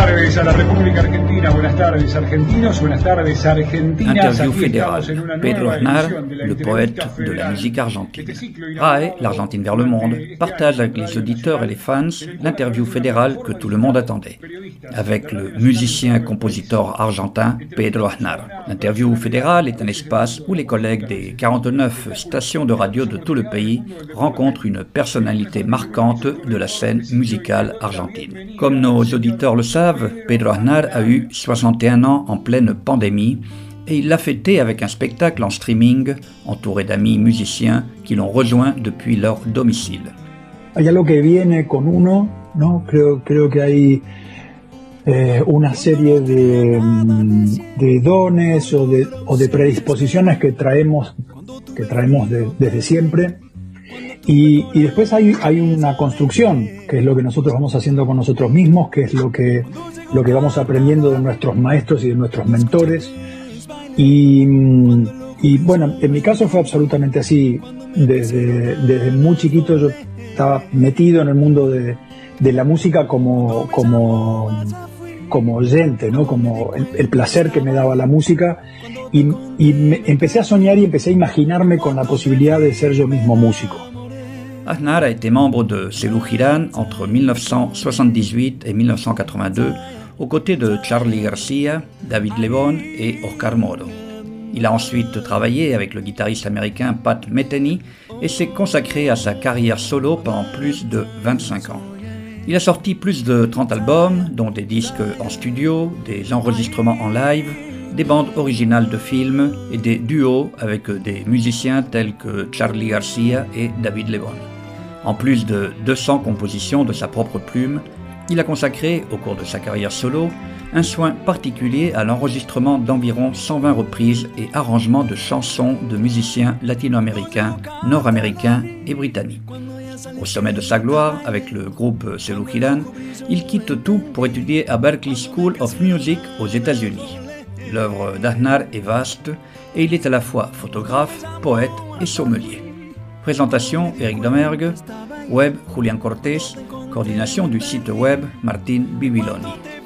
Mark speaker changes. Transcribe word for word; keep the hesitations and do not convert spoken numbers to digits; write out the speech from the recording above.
Speaker 1: tardes a la República Argentina, buenas tardes argentinos, buenas tardes argentinas.
Speaker 2: Interview fédérale. Pedro Aznar, le poète de la musique argentine. R A E, l'Argentine vers le monde, partage avec les auditeurs et les fans l'interview fédérale que tout le monde attendait, avec le musicien-compositeur argentin Pedro Aznar. L'interview fédérale est un espace où les collègues des quarante-neuf stations de radio de tout le pays rencontrent une personnalité marquante de la scène musicale argentine. Comme nos auditeurs le savent, Pedro Aznar a eu soixante et un ans en pleine pandémie et il l'a fêté avec un spectacle en streaming entouré d'amis musiciens qui l'ont rejoint depuis leur domicile.
Speaker 3: Hay algo que viene con uno, ¿no? Creo, creo que hay eh, una serie de, de dones o de, o de predisposiciones que traemos, que traemos de, desde siempre. Y, y después hay, hay una construcción, que es lo que nosotros vamos haciendo con nosotros mismos, que es lo que, lo que vamos aprendiendo de nuestros maestros y de nuestros mentores. Y, y bueno, en mi caso fue absolutamente así. Desde, desde muy chiquito yo estaba metido en el mundo de, de la música como, como, como oyente, ¿no? Como el, el placer que me daba la música. Y, y me, empecé a soñar y empecé a imaginarme con la posibilidad de ser yo mismo músico.
Speaker 2: Aznar a été membre de Selou Girán entre mille neuf cent soixante-dix-huit et mille neuf cent quatre-vingt-deux, aux côtés de Charly Garcia, David Lebón et Oscar Moro. Il a ensuite travaillé avec le guitariste américain Pat Metheny et s'est consacré à sa carrière solo pendant plus de vingt-cinq ans. Il a sorti plus de trente albums, dont des disques en studio, des enregistrements en live, des bandes originales de films et des duos avec des musiciens tels que Charly Garcia et David Lebón. En plus de deux cents compositions de sa propre plume, il a consacré, au cours de sa carrière solo, un soin particulier à l'enregistrement d'environ cent vingt reprises et arrangements de chansons de musiciens latino-américains, nord-américains et britanniques. Au sommet de sa gloire, avec le groupe Selou Girán, il quitte tout pour étudier à Berklee School of Music aux États-Unis. L'œuvre d'Aznar est vaste et il est à la fois photographe, poète et sommelier. Présentation Eric Domergue, web Julian Cortés, coordination du site web Martin Bibiloni.